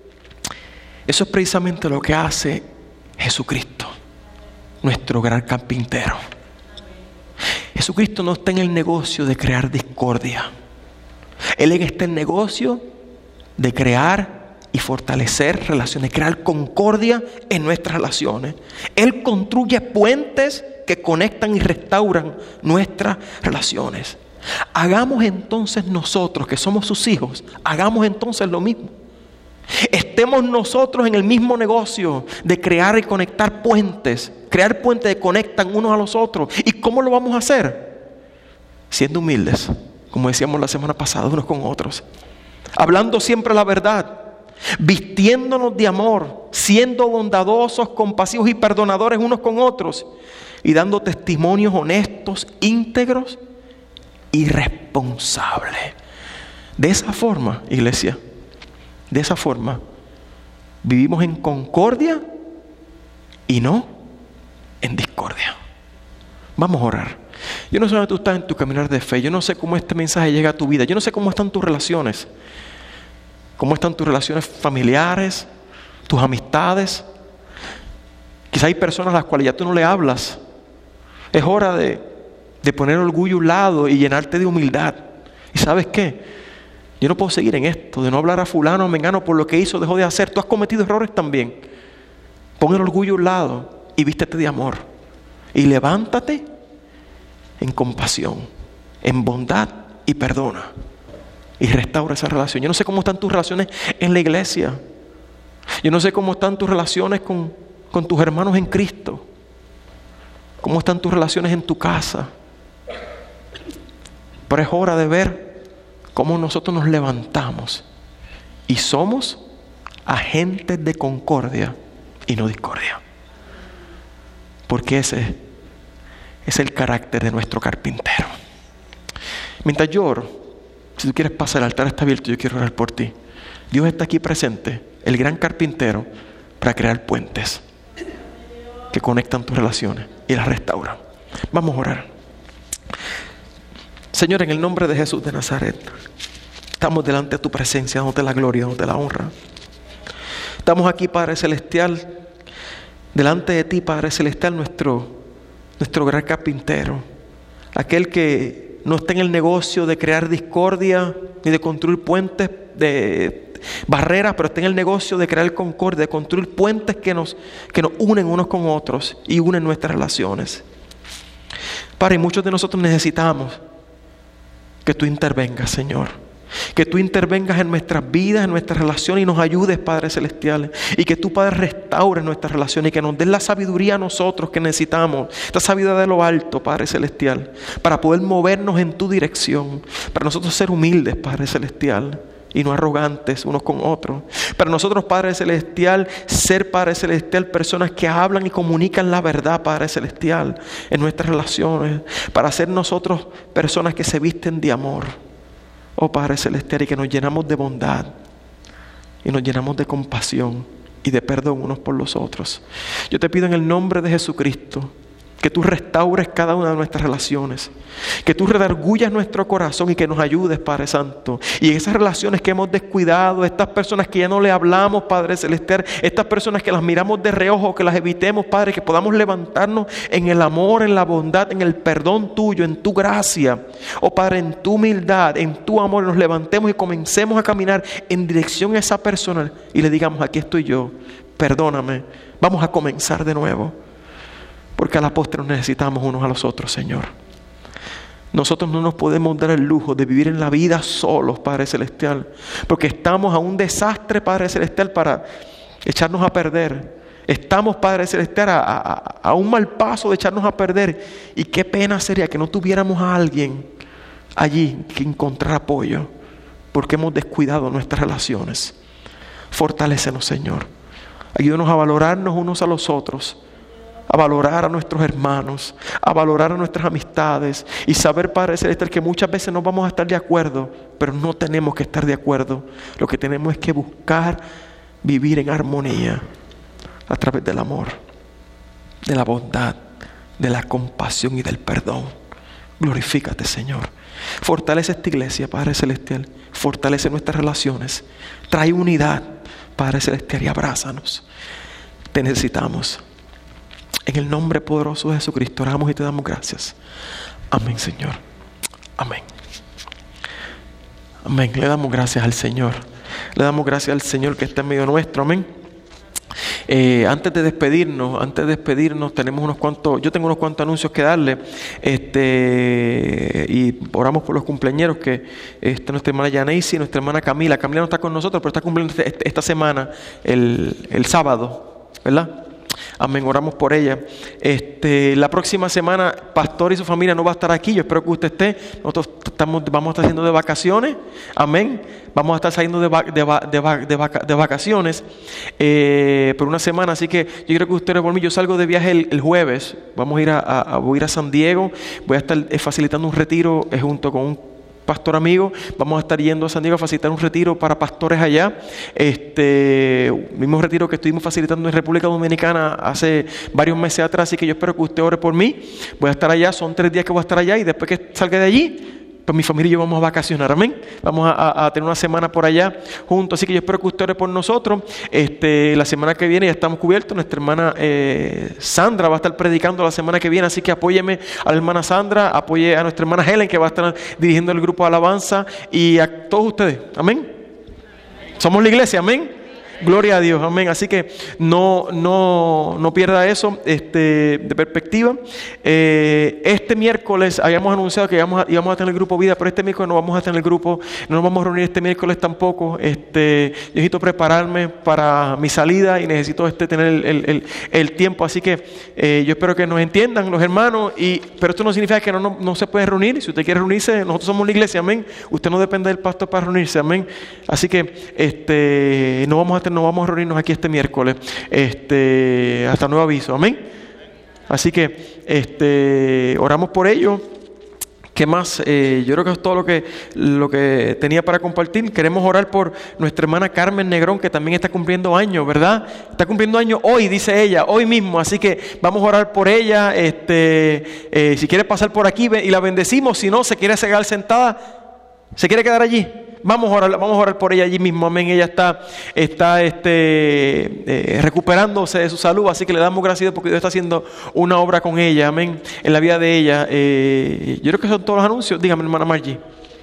A: Eso es precisamente lo que hace Jesucristo, nuestro gran carpintero. Jesucristo no está en el negocio de crear discordia. Él está en el negocio de crear y fortalecer relaciones, crear concordia en nuestras relaciones. Él construye puentes que conectan y restauran nuestras relaciones. Hagamos entonces nosotros, que somos sus hijos, hagamos entonces lo mismo. Estemos nosotros en el mismo negocio de crear y conectar puentes, crear puentes que conectan unos a los otros. ¿Y cómo lo vamos a hacer? Siendo humildes, como decíamos la semana pasada, unos con otros, hablando siempre la verdad, vistiéndonos de amor, siendo bondadosos, compasivos y perdonadores unos con otros, y dando testimonios honestos, íntegros y responsables. De esa forma, iglesia, de esa forma vivimos en concordia y no en discordia. Vamos a orar. Yo no sé dónde tú estás en tu caminar de fe. Yo no sé cómo este mensaje llega a tu vida. Yo no sé cómo están tus relaciones. Cómo están tus relaciones familiares, tus amistades. Quizá hay personas a las cuales ya tú no le hablas. Es hora de, de poner orgullo a un lado y llenarte de humildad. ¿Y sabes qué? Yo no puedo seguir en esto, de no hablar a fulano o mengano por lo que hizo, dejó de hacer. Tú has cometido errores también. Pon el orgullo a un lado y vístete de amor. Y levántate en compasión, en bondad y perdona. Y restaura esa relación. Yo no sé cómo están tus relaciones en la iglesia. Yo no sé cómo están tus relaciones con, con tus hermanos en Cristo. Cómo están tus relaciones en tu casa. Pero es hora de ver cómo nosotros nos levantamos y somos agentes de concordia y no discordia. Porque ese es el carácter de nuestro carpintero. Mientras yo oro, si tú quieres pasar, el altar está abierto, yo quiero orar por ti. Dios está aquí presente, el gran carpintero, para crear puentes que conectan tus relaciones y las restauran. Vamos a orar. Señor, en el nombre de Jesús de Nazaret, estamos delante de tu presencia, dándote la gloria, dándote la honra. Estamos aquí, Padre Celestial, delante de ti, Padre Celestial, nuestro, nuestro gran carpintero, aquel que no está en el negocio de crear discordia ni de construir puentes de barreras, pero está en el negocio de crear concordia, de construir puentes que nos, que nos unen unos con otros y unen nuestras relaciones. Padre, y muchos de nosotros necesitamos que tú intervengas, Señor. Que tú intervengas en nuestras vidas, en nuestras relaciones y nos ayudes, Padre Celestial. Y que tú, Padre, restaures nuestras relaciones y que nos des la sabiduría a nosotros que necesitamos. Esta sabiduría de lo alto, Padre Celestial, para poder movernos en tu dirección. Para nosotros ser humildes, Padre Celestial, y no arrogantes unos con otros. Para nosotros, Padre Celestial, ser, Padre Celestial, personas que hablan y comunican la verdad, Padre Celestial, en nuestras relaciones. Para ser nosotros personas que se visten de amor, oh Padre Celestial, y que nos llenamos de bondad y nos llenamos de compasión y de perdón unos por los otros. Yo te pido en el nombre de Jesucristo que tú restaures cada una de nuestras relaciones, que tú redargullas nuestro corazón y que nos ayudes, Padre Santo. Y en esas relaciones que hemos descuidado, estas personas que ya no le hablamos, Padre Celestial, estas personas que las miramos de reojo, que las evitemos, Padre, que podamos levantarnos en el amor, en la bondad, en el perdón tuyo, en tu gracia. Oh Padre, en tu humildad, en tu amor, nos levantemos y comencemos a caminar en dirección a esa persona y le digamos: aquí estoy yo, perdóname, vamos a comenzar de nuevo. Porque a la postre nos necesitamos unos a los otros, Señor. Nosotros no nos podemos dar el lujo de vivir en la vida solos, Padre Celestial, porque estamos a un desastre, Padre Celestial, para echarnos a perder. Estamos, Padre Celestial, a, a, a un mal paso de echarnos a perder. Y qué pena sería que no tuviéramos a alguien allí que encontrar apoyo, porque hemos descuidado nuestras relaciones. Fortalécenos, Señor. Ayúdanos a valorarnos unos a los otros, a valorar a nuestros hermanos, a valorar a nuestras amistades y saber, Padre Celestial, que muchas veces no vamos a estar de acuerdo, pero no tenemos que estar de acuerdo. Lo que tenemos es que buscar vivir en armonía a través del amor, de la bondad, de la compasión y del perdón. Glorifícate, Señor. Fortalece esta iglesia, Padre Celestial. Fortalece nuestras relaciones. Trae unidad, Padre Celestial, y abrázanos. Te necesitamos. En el nombre poderoso de Jesucristo oramos y te damos gracias. Amén, Señor. Amén. Amén. Le damos gracias al Señor. Le damos gracias al Señor que está en medio nuestro. Amén. Eh, antes de despedirnos, antes de despedirnos, tenemos unos cuantos, yo tengo unos cuantos anuncios que darle, este, y oramos por los cumpleañeros que este, nuestra hermana Yaneisi, nuestra hermana Camila, Camila no está con nosotros, pero está cumpliendo este, esta semana, el, el sábado, ¿verdad? Amén, oramos por ella. Este, la próxima semana, Pastor y su familia no va a estar aquí. Yo espero que usted esté. Nosotros estamos, vamos a estar haciendo de vacaciones. Amén. Vamos a estar saliendo de, va, de, va, de, va, de, vaca, de vacaciones eh, por una semana. Así que yo creo que ustedes por mí. Yo salgo de viaje el, el jueves. Vamos a ir a, a, a, voy a ir a San Diego. Voy a estar eh, facilitando un retiro eh, junto con un pastor amigo. Vamos a estar yendo a San Diego a facilitar un retiro para pastores allá. Este mismo retiro que estuvimos facilitando en República Dominicana hace varios meses atrás. Así que yo espero que usted ore por mí. Voy a estar allá, son tres días que voy a estar allá y después que salga de allí, pues mi familia y yo vamos a vacacionar, amén. Vamos a, a, a tener una semana por allá juntos, así que yo espero que usted ore por nosotros. Este, la semana que viene ya estamos cubiertos. Nuestra hermana eh, Sandra va a estar predicando la semana que viene, así que apóyeme a la hermana Sandra, apoye a nuestra hermana Helen, que va a estar dirigiendo el grupo de alabanza, y a todos ustedes, amén. Somos la iglesia, amén. Gloria a Dios, amén. Así que no, no, no pierda eso este, de perspectiva. Eh, este miércoles habíamos anunciado que íbamos a, íbamos a tener el grupo Vida, pero este miércoles no vamos a tener el grupo, no nos vamos a reunir este miércoles tampoco. Este, yo necesito prepararme para mi salida y necesito este, tener el, el, el, el tiempo. Así que eh, yo espero que nos entiendan los hermanos. Y, pero esto no significa que no, no, no se pueden reunir. Si usted quiere reunirse, nosotros somos la iglesia, amén. Usted no depende del pastor para reunirse, amén. Así que este, no vamos a no vamos a reunirnos aquí este miércoles, este, hasta nuevo aviso, amén. Así que este, oramos por ello. ¿Qué más? Eh, yo creo que es todo lo que, lo que tenía para compartir. Queremos orar por nuestra hermana Carmen Negrón, que también está cumpliendo años, ¿verdad? Está cumpliendo años hoy, dice ella, hoy mismo. Así que vamos a orar por ella. Este, eh, si quiere pasar por aquí y la bendecimos, si no, se quiere quedar sentada, se quiere quedar allí. Vamos a orar, vamos a orar por ella allí mismo, amén. Ella está, está este, eh, recuperándose de su salud, así que le damos gracias porque Dios está haciendo una obra con ella, amén, en la vida de ella. Eh, yo creo que son todos los anuncios. Dígame, hermana Margie.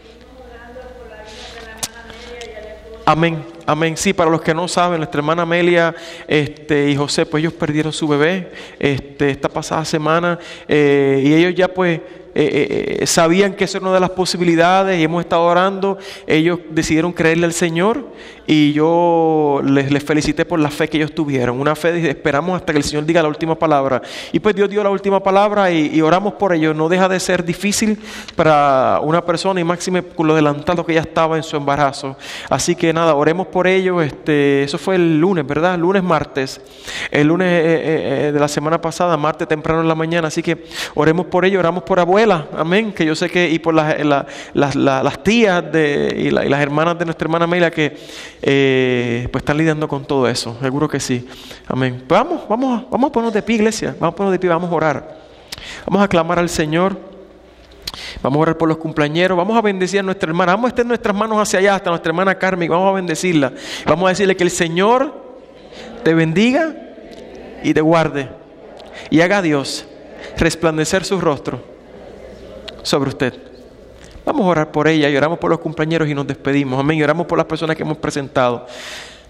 A: Amén, amén. Sí, para los que no saben, nuestra hermana Amelia este, y José, pues ellos perdieron su bebé este, esta pasada semana eh, y ellos ya pues Eh, eh, sabían que eso era una de las posibilidades y hemos estado orando. Ellos decidieron creerle al Señor y yo les, les felicité por la fe que ellos tuvieron, una fe de esperamos hasta que el Señor diga la última palabra, y pues Dios dio la última palabra y, y oramos por ellos. No deja de ser difícil para una persona y máxime con lo adelantado que ya estaba en su embarazo, así que nada, oremos por ellos. Este, eso fue el lunes, ¿verdad? Lunes, martes, el lunes eh, eh, de la semana pasada, martes temprano en la mañana, así que oremos por ellos, oramos por abuelos. Amén, que yo sé que, y por las, la, las, las, las tías de, y, la, y las hermanas de nuestra hermana Amelia que eh, pues están lidiando con todo eso, seguro que sí, amén. Pues vamos, vamos, vamos a ponernos de pie, iglesia, vamos a ponernos de pie, vamos a orar, vamos a clamar al Señor, vamos a orar por los cumpleañeros, vamos a bendecir a nuestra hermana, vamos a extender nuestras manos hacia allá, hasta nuestra hermana Carmen, vamos a bendecirla, vamos a decirle que el Señor te bendiga y te guarde y haga a Dios resplandecer su rostro sobre usted. Vamos a orar por ella y oramos por los compañeros y nos despedimos, amén. Y oramos por las personas que hemos presentado.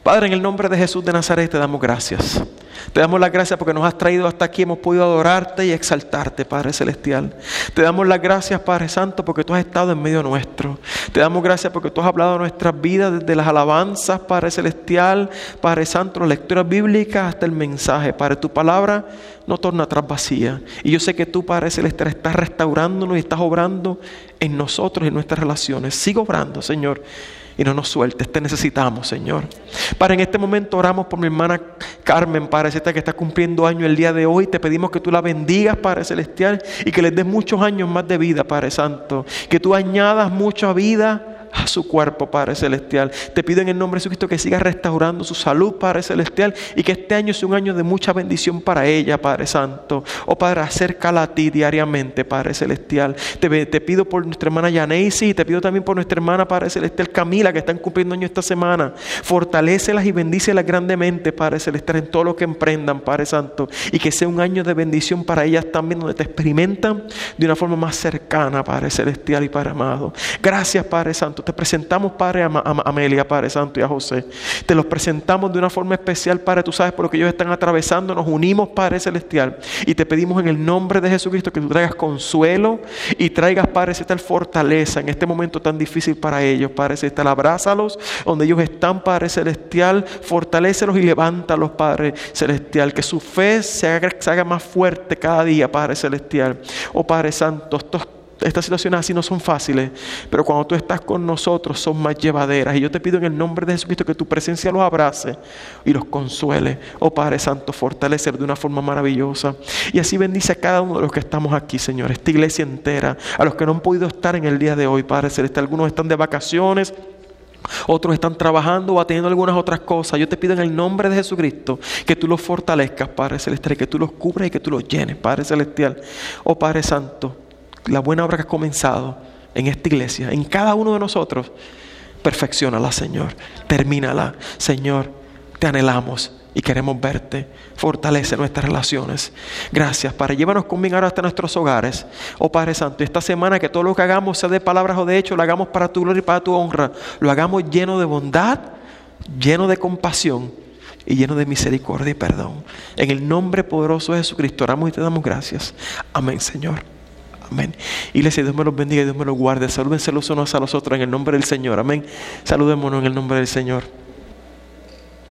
A: Padre, en el nombre de Jesús de Nazaret te damos gracias. Te damos las gracias porque nos has traído hasta aquí, hemos podido adorarte y exaltarte, Padre Celestial. Te damos las gracias, Padre Santo, porque tú has estado en medio nuestro. Te damos gracias porque tú has hablado de nuestras vidas, desde las alabanzas, Padre Celestial, Padre Santo, las lecturas bíblicas hasta el mensaje. Padre, tu palabra no torna atrás vacía. Y yo sé que tú, Padre Celestial, estás restaurándonos y estás obrando en nosotros y en nuestras relaciones. Sigue obrando, Señor. Y no nos sueltes, te necesitamos, Señor. Padre, en este momento oramos por mi hermana Carmen, Padre Celestial, que está cumpliendo años el día de hoy. Te pedimos que tú la bendigas, Padre Celestial, y que les des muchos años más de vida, Padre Santo. Que tú añadas mucha vida a su cuerpo, Padre Celestial. Te pido en el nombre de Jesucristo que sigas restaurando su salud, Padre Celestial, y que este año sea un año de mucha bendición para ella, Padre Santo. Oh Padre, acércala a ti diariamente, Padre Celestial. Te, te pido por nuestra hermana Yaneisi y te pido también por nuestra hermana, Padre Celestial, Camila, que están cumpliendo años esta semana. Fortalécelas y bendícelas grandemente, Padre Celestial, en todo lo que emprendan, Padre Santo, y que sea un año de bendición para ellas también, donde te experimentan de una forma más cercana, Padre Celestial y Padre amado. Gracias, Padre Santo. Te presentamos, Padre, a, a, a Amelia, Padre Santo, y a José. Te los presentamos de una forma especial, Padre. Tú sabes por lo que ellos están atravesando. Nos unimos, Padre Celestial, y te pedimos en el nombre de Jesucristo que tú traigas consuelo y traigas, Padre Celestial, fortaleza en este momento tan difícil para ellos, Padre Celestial. Abrázalos donde ellos están, Padre Celestial. Fortalécelos y levántalos, Padre Celestial. Que su fe se haga, se haga más fuerte cada día, Padre Celestial. Oh Padre Santo, estos Estas situaciones así no son fáciles, pero cuando tú estás con nosotros son más llevaderas. Y yo te pido en el nombre de Jesucristo que tu presencia los abrace y los consuele. Oh Padre Santo, fortalecer de una forma maravillosa. Y así bendice a cada uno de los que estamos aquí, Señor. Esta iglesia entera, a los que no han podido estar en el día de hoy, Padre Celestial. Algunos están de vacaciones, otros están trabajando o atendiendo algunas otras cosas. Yo te pido en el nombre de Jesucristo que tú los fortalezcas, Padre Celestial, que tú los cubras y que tú los llenes, Padre Celestial. Oh Padre Santo, la buena obra que has comenzado en esta iglesia, en cada uno de nosotros, perfecciónala, Señor. Termínala, Señor. Te anhelamos y queremos verte. Fortalece nuestras relaciones. Gracias, Padre. Llévanos conmigo ahora hasta nuestros hogares. Oh Padre Santo, esta semana que todo lo que hagamos, sea de palabras o de hechos, lo hagamos para tu gloria y para tu honra. Lo hagamos lleno de bondad, lleno de compasión y lleno de misericordia y perdón. En el nombre poderoso de Jesucristo oramos y te damos gracias. Amén, Señor. Amén. Iglesia, Dios me los bendiga y Dios me los guarde. Salúdense los unos a los otros en el nombre del Señor. Amén. Saludémonos en el nombre del Señor.